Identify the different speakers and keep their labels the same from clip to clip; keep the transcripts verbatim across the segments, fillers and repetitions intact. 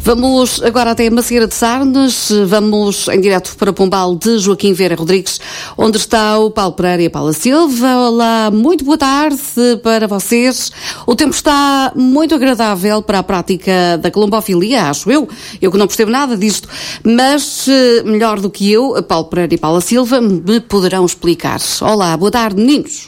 Speaker 1: Vamos agora até Macieira de Sarnes, vamos em direto para Pombal de Joaquim Vieira Rodrigues, onde está o Paulo Pereira e a Paula Silva. Olá, muito boa tarde para vocês. O tempo está muito agradável para a prática da colombofilia, acho eu. Eu que não percebo nada disto, mas melhor do que eu, Paulo Pereira e Paula Silva me poderão explicar. Olá, boa tarde, meninos.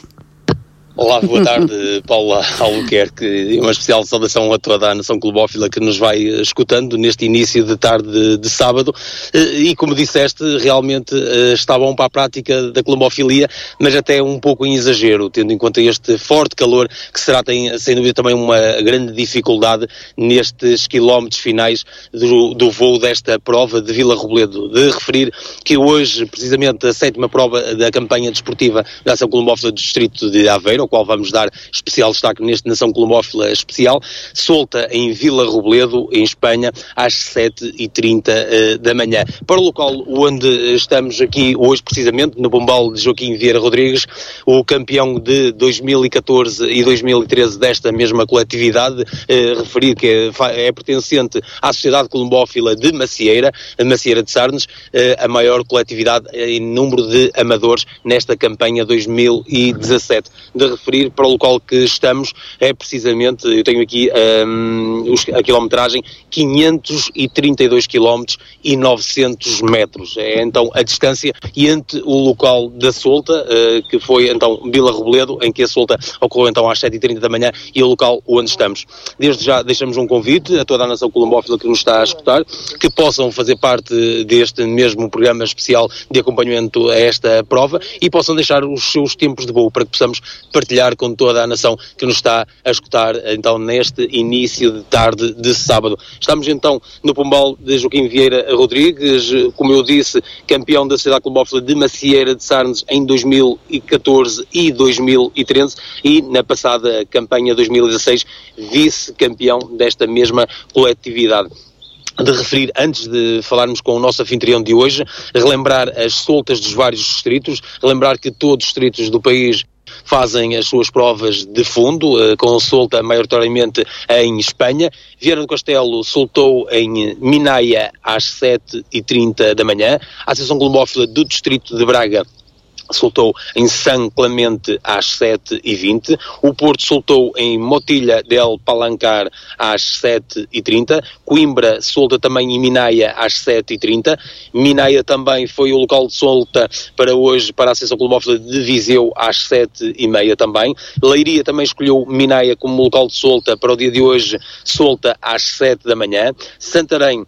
Speaker 2: Olá, boa tarde, Paula Albuquerque, e uma especial saudação a toda a nação colobófila que nos vai escutando neste início de tarde de, de sábado. E como disseste, realmente está bom para a prática da colombofilia, mas até um pouco em exagero, tendo em conta este forte calor, que será, tem, sem dúvida, também uma grande dificuldade nestes quilómetros finais do, do voo desta prova de Vila Robledo. De referir que hoje, precisamente, a sétima prova da campanha desportiva da Nação Colombófila do Distrito de Aveiro, ao qual vamos dar especial destaque neste Nação Colombófila Especial, solta em Vila Robledo, em Espanha, às sete e trinta uh, da manhã. Para o local onde estamos aqui hoje, precisamente, no Pombal de Joaquim Vieira Rodrigues, o campeão de dois mil e catorze e dois mil e treze desta mesma coletividade, uh, referir que é, é pertencente à Sociedade Colombófila de Macieira, a Macieira de Sarnes, uh, a maior coletividade em número de amadores nesta campanha dois mil e dezassete. De referir para o local que estamos, é precisamente, eu tenho aqui um, a quilometragem, quinhentos e trinta e dois quilómetros e novecentos metros. É então a distância entre o local da solta, uh, que foi então Vila Robledo, em que a solta ocorreu então às sete e trinta da manhã, e o local onde estamos. Desde já deixamos um convite a toda a nação colombófila que nos está a escutar, que possam fazer parte deste mesmo programa especial de acompanhamento a esta prova e possam deixar os seus tempos de voo para que possamos partilhar com toda a nação que nos está a escutar então neste início de tarde de sábado. Estamos então no Pombal de Joaquim Vieira Rodrigues, como eu disse, campeão da Sociedade Colombófila de Macieira de Sarnes em dois mil e catorze e dois mil e treze, e na passada campanha dois mil e dezasseis vice-campeão desta mesma coletividade. De referir, antes de falarmos com o nosso anfitrião de hoje, relembrar as soltas dos vários distritos, relembrar que todos os distritos do país fazem as suas provas de fundo, com solta maioritariamente em Espanha. Viana do Castelo soltou em Minaia às sete e trinta da manhã. A Associação Colombófila do Distrito de Braga soltou em São Clemente às sete e vinte, o Porto soltou em Motilha del Palancar às sete e trinta, Coimbra solta também em Minaia às sete e trinta, Minaia também foi o local de solta para hoje para a Associação Colombófila de Viseu às sete e meia também, Leiria também escolheu Minaia como local de solta para o dia de hoje, solta às sete da manhã, Santarém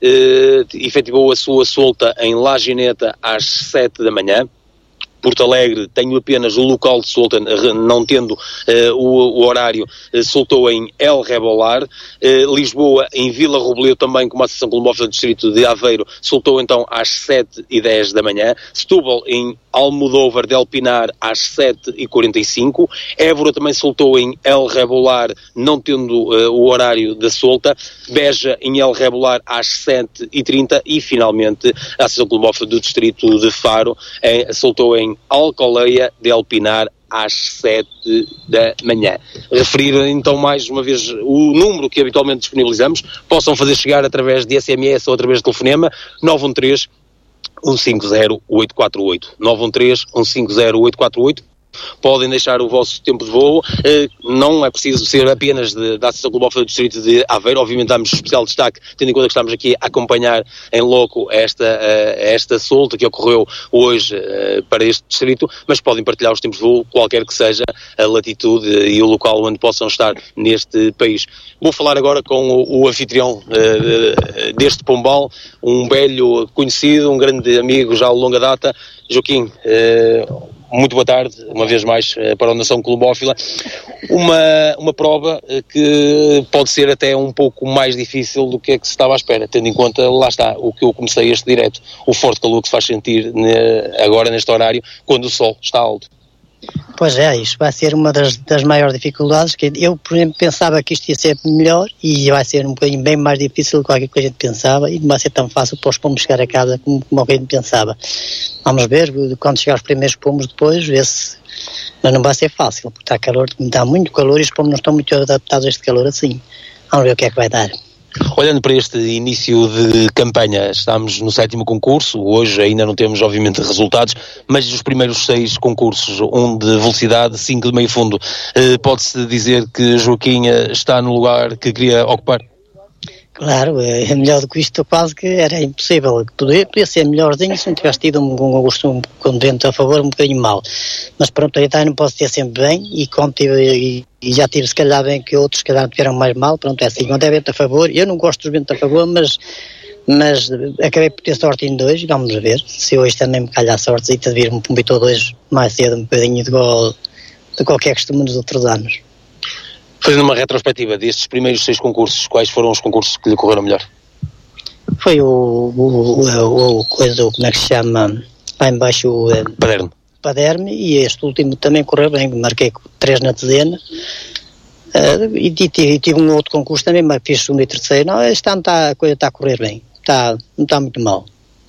Speaker 2: eh, efetivou a sua solta em Lagineta às sete da manhã, Porto Alegre tem apenas o local de solta, não tendo uh, o, o horário, uh, soltou em El Rebolar. Uh, Lisboa, em Vila Robledo, também com a Associação Colombófila do Distrito de Aveiro, soltou então às sete e dez da manhã. Setúbal, em Almodóvar del Pinar, às sete e quarenta e cinco. Évora também soltou em El Rebolar, não tendo uh, o horário da solta. Beja, em El Rebolar, às sete e trinta. E, finalmente, a Associação Colombófila do Distrito de Faro eh, soltou em Alcoleia del Pinar às sete da manhã. Referir então mais uma vez o número que habitualmente disponibilizamos, possam fazer chegar através de S M S ou através de telefonema, nove um três, um cinco zero, oito quatro oito, nove um três, um cinco zero, oito quatro oito. Podem deixar o vosso tempo de voo, não é preciso ser apenas de, da Associação Colombófila do Distrito de Aveiro, obviamente damos especial destaque, tendo em conta que estamos aqui a acompanhar em loco esta, esta solta que ocorreu hoje para este distrito, mas podem partilhar os tempos de voo, qualquer que seja a latitude e o local onde possam estar neste país. Vou falar agora com o, o anfitrião uh, deste Pombal, um velho conhecido, um grande amigo já de longa data, Joaquim. Uh, Muito boa tarde, uma vez mais, para a Nação Colombófila. Uma, uma prova que pode ser até um pouco mais difícil do que é que se estava à espera, tendo em conta, lá está, o que eu comecei este direto, o forte calor que se faz sentir agora neste horário, quando o sol está alto.
Speaker 3: Pois é, isto vai ser uma das, das maiores dificuldades, que eu, por exemplo, pensava que isto ia ser melhor e vai ser um bocadinho bem mais difícil do que aquilo que a gente pensava e não vai ser tão fácil para os pomos chegar a casa como, como a gente pensava. Vamos ver, quando chegar os primeiros pomos depois, ver se... Mas não vai ser fácil, porque está calor, está muito calor e os pomos não estão muito adaptados a este calor assim. Vamos ver o que é que vai dar.
Speaker 2: Olhando para este início de campanha, estamos no sétimo concurso, hoje ainda não temos obviamente resultados, mas os primeiros seis concursos, um de velocidade, cinco de meio fundo, eh, pode-se dizer que Joaquim está no lugar que queria ocupar?
Speaker 3: Claro, é melhor do que isto, quase que era impossível. Podia, podia ser melhorzinho se não tivesse tido um gosto um, um vento a favor, um bocadinho mal. Mas pronto, eu também não posso ter sempre bem, e como tive, e, e já tive se calhar bem que outros, se calhar tiveram mais mal, pronto, é assim, quando é vento a favor, eu não gosto dos ventos a favor, mas, mas acabei por ter sorte em dois, vamos ver, se hoje também me calhar sorte e de vir um pombito dois mais cedo, um bocadinho de, gol, de qualquer costume dos outros anos.
Speaker 2: Fazendo uma retrospectiva destes primeiros seis concursos, quais foram os concursos que lhe correram melhor?
Speaker 3: Foi o, o, o, o coisa, como é que se chama, lá em baixo o
Speaker 2: Paderno.
Speaker 3: Paderno, e este último também correu bem, marquei três na dezena, uh, e, e, e tive um outro concurso também, mas fiz segundo e terceiro. Não, este ano tá, a coisa está a correr bem, tá, não está muito mal.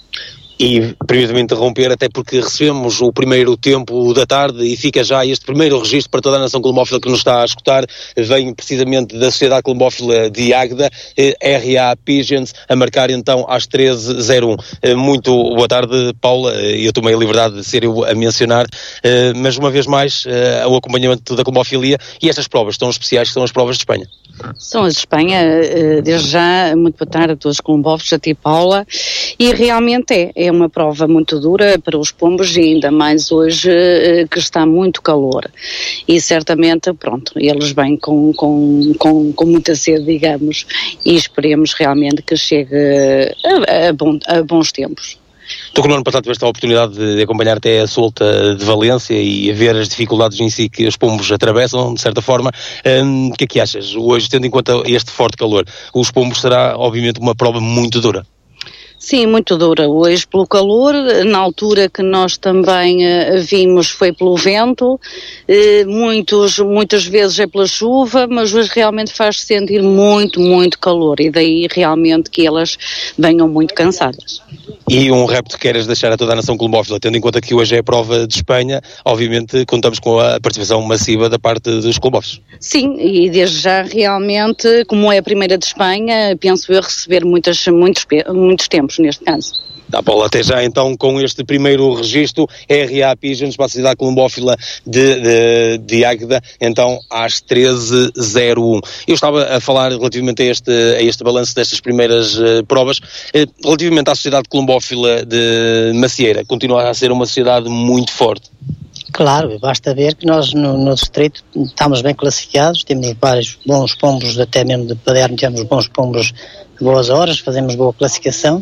Speaker 2: E permita-me interromper, até porque recebemos o primeiro tempo da tarde e fica já este primeiro registro para toda a nação colombófila que nos está a escutar. Vem precisamente da Sociedade Colombófila de Águeda, R A Pigeons, a marcar então às treze e zero um. Muito boa tarde, Paula. Eu tomei a liberdade de ser eu a mencionar, mas uma vez mais o acompanhamento da colombofilia, e estas provas tão especiais que são as provas de Espanha.
Speaker 4: São as de Espanha, desde já, muito boa tarde a todos os colombófilos, a ti, Paula, e realmente é, é uma prova muito dura para os pombos, e ainda mais hoje que está muito calor, e certamente, pronto, eles vêm com, com, com, com muita sede, digamos, e esperemos realmente que chegue a, a, bom, a bons tempos.
Speaker 2: Tu, que no ano passado tiveste a oportunidade de acompanhar até a solta de Valência e a ver as dificuldades em si que os pombos atravessam, de certa forma, hum, o que é que achas? Hoje, tendo em conta este forte calor, os pombos será, obviamente, uma prova muito dura.
Speaker 4: Sim, muito dura hoje pelo calor, na altura que nós também uh, vimos foi pelo vento, uh, muitos, muitas vezes é pela chuva, mas hoje realmente faz-se sentir muito, muito calor, e daí realmente que elas venham muito cansadas.
Speaker 2: E um repto que queres deixar a toda a nação colombófila, tendo em conta que hoje é a prova de Espanha, obviamente contamos com a participação massiva da parte dos colombófilos.
Speaker 4: Sim, e desde já realmente, como é a primeira de Espanha, penso eu receber muitas, muitos, muitos tempos neste caso.
Speaker 2: Tá, Paula, até já então com este primeiro registro, R A Pigeons para a Sociedade Colombófila de, de, de Águeda, então às treze e zero um. Eu estava a falar relativamente a este, a este balanço destas primeiras uh, provas, uh, relativamente à Sociedade Colombófila de Macieira, continua a ser uma sociedade muito forte.
Speaker 3: Claro, basta ver que nós no, no distrito estamos bem classificados, temos vários bons pombos, até mesmo de Paderno temos bons pombos de boas horas, fazemos boa classificação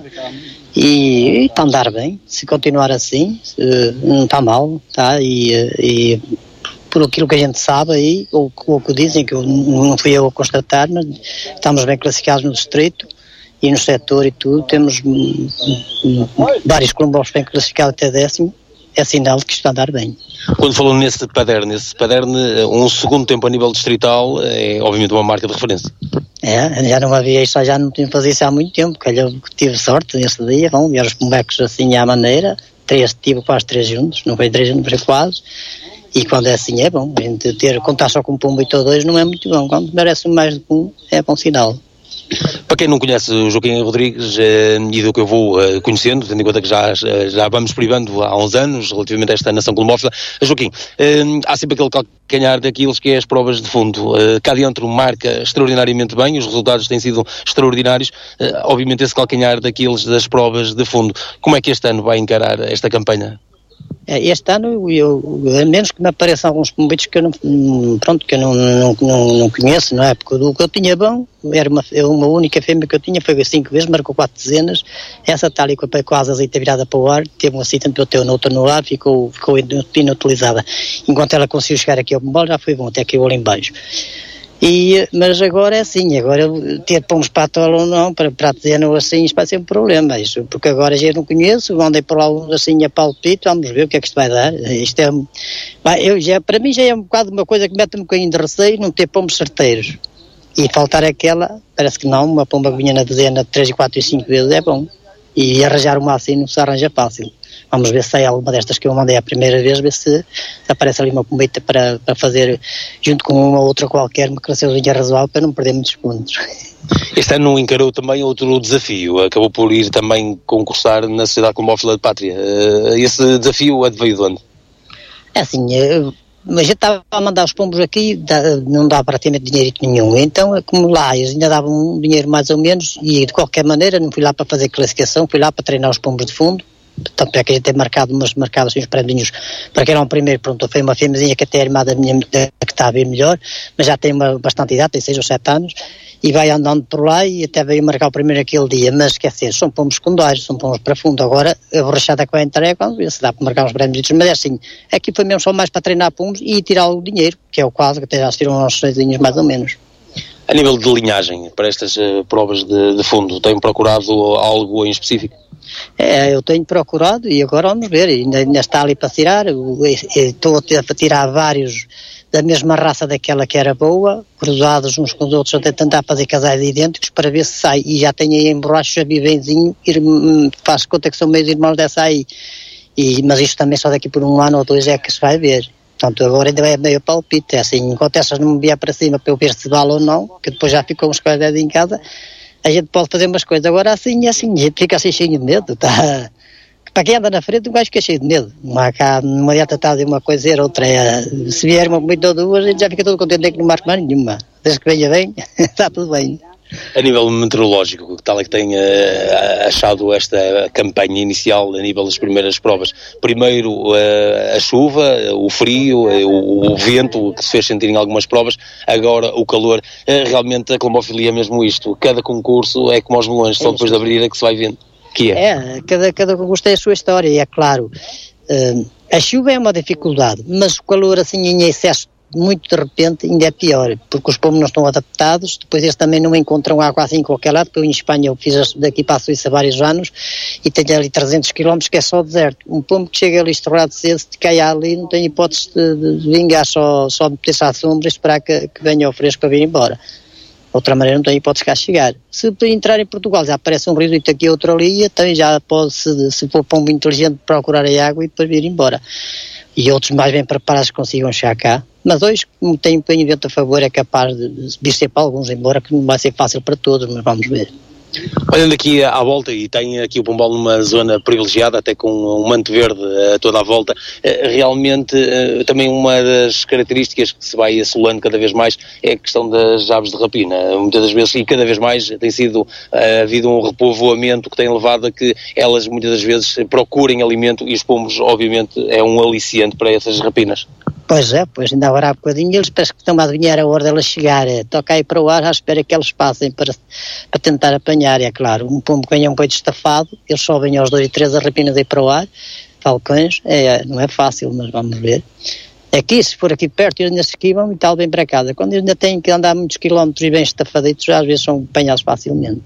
Speaker 3: e, e está a andar bem. Se continuar assim, se, não está mal, tá? E, e por aquilo que a gente sabe aí, ou, ou que dizem, que eu, não fui eu a constatar, mas estamos bem classificados no distrito e no setor e tudo, temos m, m, vários colombófilos bem classificados até décimo. É sinal de que está a andar bem.
Speaker 2: Quando falou nesse Paderno, nesse Paderno, um segundo tempo a nível distrital é obviamente uma marca de referência.
Speaker 3: É, já não havia isso, já não tinha fazer isso há muito tempo, que eu tive sorte nesse dia, vão ver os bonecos assim à maneira, três, tive quase três juntos, não foi três juntos, foi quase, e quando é assim é bom, a gente ter, contar só com um pombo e todos dois não é muito bom, quando merece mais de um é bom sinal.
Speaker 2: Para quem não conhece o Joaquim Rodrigues eh, e do que eu vou eh, conhecendo, tendo em conta que já, já vamos privando há uns anos relativamente a esta nação colombófila, Joaquim, eh, há sempre aquele calcanhar daqueles que é as provas de fundo. Eh, cá dentro marca extraordinariamente bem, os resultados têm sido extraordinários, eh, obviamente esse calcanhar daqueles das provas de fundo. Como é que este ano vai encarar esta campanha?
Speaker 3: Este ano, eu, a menos que me apareçam alguns pombitos que eu não, pronto, que eu não, não, não, não conheço, não é? Porque o que eu tinha bom, era uma, uma única fêmea que eu tinha, foi cinco vezes, marcou quatro dezenas, essa está ali com a asas virada para o ar, teve um acidente, bateu na outra no ar, ficou, ficou inutilizada. Enquanto ela conseguiu chegar aqui ao bombal, já foi bom, até caiu ali em baixo. E, mas agora é assim, agora ter pomos para a tola ou não, para, para a dezena ou assim, isto vai ser um problema, isso, porque agora já não conheço, andei por lá assim a palpito, vamos ver o que é que isto vai dar. Isto é, vai, eu já, para mim já é um bocado uma coisa que mete um bocadinho de receio, não ter pomos certeiros. E faltar aquela, parece que não, uma pomba que vinha na dezena de três, quatro e cinco vezes é bom. E arranjar uma assim não se arranja fácil. Vamos ver se sai alguma destas que eu mandei a primeira vez, ver se, se aparece ali uma pombita para, para fazer, junto com uma outra qualquer, uma cresceuzinha razoável para não perder muitos pontos.
Speaker 2: Este ano encarou também outro desafio, acabou por ir também concursar na Sociedade Combófila de Pátria. Esse desafio adveio de onde?
Speaker 3: É assim, a gente estava a mandar os pombos aqui, não dava praticamente dinheiro nenhum, então como lá eles ainda davam um dinheiro mais ou menos, e de qualquer maneira não fui lá para fazer classificação, fui lá para treinar os pombos de fundo. Tanto é que a gente tem marcado, mas marcado assim os prémios para quem era um primeiro, pronto, foi uma fêmeazinha que até é irmã da minha, que está a ver melhor, mas já tem uma bastante idade, tem seis ou sete anos, e vai andando por lá e até veio marcar o primeiro aquele dia, mas esquecer, são pombos secundários, são pombos para fundo. Agora a borrachada que vai entrar é quando se dá para marcar uns prémios, mas é assim, aqui foi mesmo só mais para treinar pombos e tirar o dinheiro, que é o quase, que até já se tiram uns seis mais ou menos.
Speaker 2: A nível de linhagem, para estas uh, provas de, de fundo, tem procurado algo em específico?
Speaker 3: É, eu tenho procurado e agora vamos ver, ainda, ainda está ali para tirar, estou a tirar vários da mesma raça daquela que era boa, cruzados uns com os outros, até tentar fazer casais idênticos para ver se sai, e já tenho aí em borracho a vivenzinho, faz conta que são meios irmãos dessa aí, e, mas isto também só daqui por um ano ou dois é que se vai ver. Portanto, agora ainda é meio palpite, é assim, enquanto essas não me vier para cima para eu ver se vale ou não, que depois já ficam uns coisas em casa, a gente pode fazer umas coisas. Agora assim, assim, a gente fica assim cheio de medo, tá? Para quem anda na frente, o gajo fica cheio de medo. Não há cá, não adianta estar de uma coisa e outra. É, se vier uma muito ou duas, a gente já fica todo contente que não marca mais nenhuma. Desde que venha bem, está tudo bem.
Speaker 2: A nível meteorológico, que tal é que tem uh, achado esta campanha inicial a nível das primeiras provas? Primeiro uh, a chuva, o frio, uh, o, o vento que se fez sentir em algumas provas, agora o calor. Uh, realmente a clambofilia é mesmo isto. Cada concurso é como aos melões, só depois de abrir é que se vai vendo. Que é?
Speaker 3: É, cada, cada concurso tem a sua história, e é claro. Uh, a chuva é uma dificuldade, mas o calor assim em excesso muito de repente ainda é pior, porque os pombos não estão adaptados, depois eles também não encontram água assim em qualquer lado, porque eu em Espanha eu fiz daqui para a Suíça há vários anos e tenho ali trezentos quilómetros que é só deserto. Um pombo que chega ali estourado cedo, se cai ali, não tem hipótese de, de, de vingar, só, só meter-se à sombra e esperar que, que venha ao fresco para vir embora. Outra maneira não tem hipótese de cá chegar. Se entrar em Portugal já aparece um rio aqui outro ali, também já pode, se, se for pombo inteligente, procurar a água e depois vir embora. E outros mais bem preparados consigam chegar cá. Mas hoje, como tem um bocadinho de vento a favor, é capaz de vir ser para alguns, embora que não vai ser fácil para todos, mas vamos ver.
Speaker 2: Olhando aqui à volta, e tem aqui o Pombal numa zona privilegiada, até com um manto verde a toda a volta, realmente também uma das características que se vai assolando cada vez mais é a questão das aves de rapina. Muitas das vezes, e cada vez mais, tem sido uh, havido um repovoamento que tem levado a que elas muitas das vezes procurem alimento, e os pombos, obviamente, é um aliciante para essas rapinas.
Speaker 3: Pois é, pois ainda agora há bocadinho eles parece que estão a adivinhar a hora delas chegar, é, toca aí para o ar à espera que eles passem para, para tentar apanhar, é claro, um pombo que ganha um peito estafado, eles sobem aos dois e três, a rapina daí para o ar, falcões, é, não é fácil, mas vamos ver. Aqui, se for aqui perto, eles ainda se esquivam e tal, bem para casa. Quando eles ainda têm que andar muitos quilómetros e bem estafaditos, às vezes são apanhados facilmente.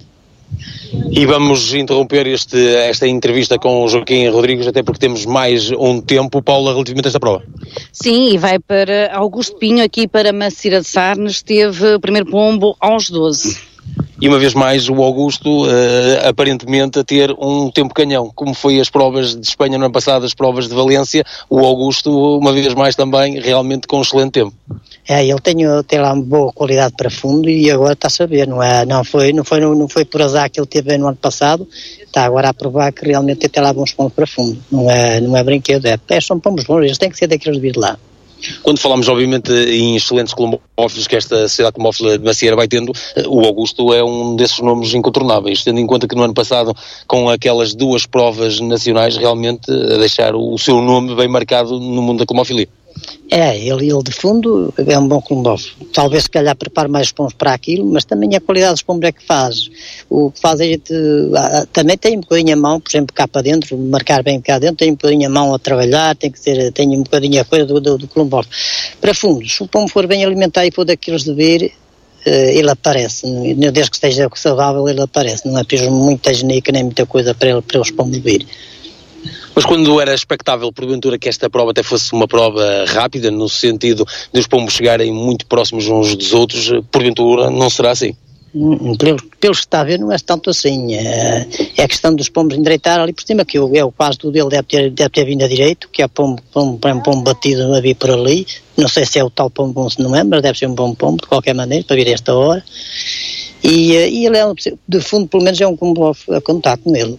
Speaker 2: E vamos interromper este, esta entrevista com o Joaquim Rodrigues, até porque temos mais um tempo, Paula, relativamente a esta prova.
Speaker 4: Sim, e vai para Augusto Pinho, aqui para Macira de Sarnes, teve o primeiro pombo aos doze.
Speaker 2: E uma vez mais o Augusto, uh, aparentemente a ter um tempo canhão, como foi as provas de Espanha no ano passado, as provas de Valência, o Augusto uma vez mais também realmente com um excelente tempo.
Speaker 3: É, ele tem, tem lá uma boa qualidade para fundo e agora está a saber, não é? Não foi, não foi, não foi por azar que ele teve no ano passado, está agora a provar que realmente tem lá bons pombos para fundo, não é, não é brinquedo, é, é são pombos bons, eles têm que ser daqueles de vir lá.
Speaker 2: Quando falamos, obviamente, em excelentes colombófilos que esta sociedade colombófila de Macieira vai tendo, o Augusto é um desses nomes incontornáveis, tendo em conta que no ano passado, com aquelas duas provas nacionais, realmente a deixar o seu nome bem marcado no mundo da colombofilia.
Speaker 3: É, ele, ele de fundo é um bom colombófilo. Talvez se calhar prepare mais os pombos para aquilo, mas também a qualidade dos pombos é que faz. O que faz a gente, também tem um bocadinho a mão, por exemplo, cá para dentro, marcar bem cá dentro, tem um bocadinho a mão a trabalhar, tem que ser, tem um bocadinho a coisa do, do, do colombófilo. Para fundo, se o pombo for bem alimentado e for daqueles de vir, ele aparece, desde que esteja saudável ele aparece, não é preciso muita genica nem muita coisa para, ele, para os pombos vir.
Speaker 2: Mas quando era expectável, porventura, que esta prova até fosse uma prova rápida, no sentido de os pombos chegarem muito próximos uns dos outros, porventura não será assim?
Speaker 3: Pelo, pelo que está a ver não é tanto assim, é, é a questão dos pombos endireitar ali por cima, que é o quase do dele deve ter, deve ter vindo a direito, que é pombo, pombo, um pombo batido a vir por ali, não sei se é o tal pombo, se não é, mas deve ser um bom pombo de qualquer maneira, para vir a esta hora. E, e ele é, um, de fundo, pelo menos é um Kumblov a contar com ele.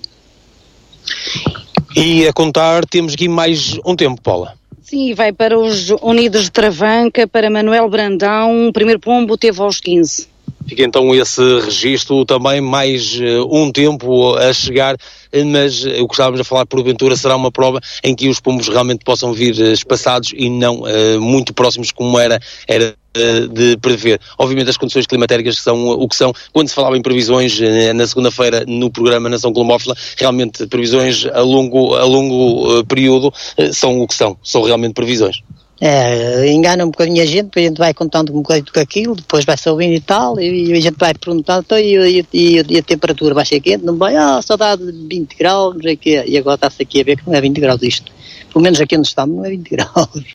Speaker 2: E a contar, temos aqui mais um tempo, Paula.
Speaker 4: Sim, vai para os Unidos de Travanca, para Manuel Brandão, o primeiro pombo teve aos quinze.
Speaker 2: Fica então esse registro, também mais uh, um tempo a chegar, mas uh, o que estávamos a falar, porventura, será uma prova em que os pombos realmente possam vir uh, espaçados e não uh, muito próximos como era, era uh, de prever. Obviamente as condições climatéricas são uh, o que são. Quando se falava em previsões uh, na segunda-feira no programa Nação Colombófila, realmente previsões a longo, a longo uh, período uh, são o que são, são realmente previsões.
Speaker 3: É, engana um bocadinho a gente, depois a gente vai contando um bocadinho com aquilo, depois vai-se ouvindo e tal, e, e a gente vai perguntando, então, e, e, e a temperatura vai ser quente? Não vai, ah, só dá de vinte graus, não sei o quê, e agora está-se aqui a ver que não é vinte graus isto. Pelo menos aqui onde estamos não é vinte graus.